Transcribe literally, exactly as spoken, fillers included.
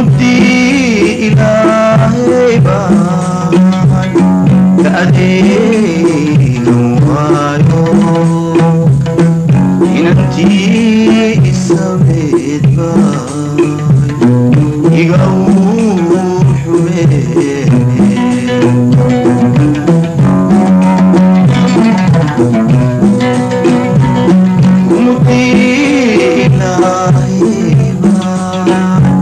runtii ilaahay baan ka adeegan waayo inantii isabeed baan iga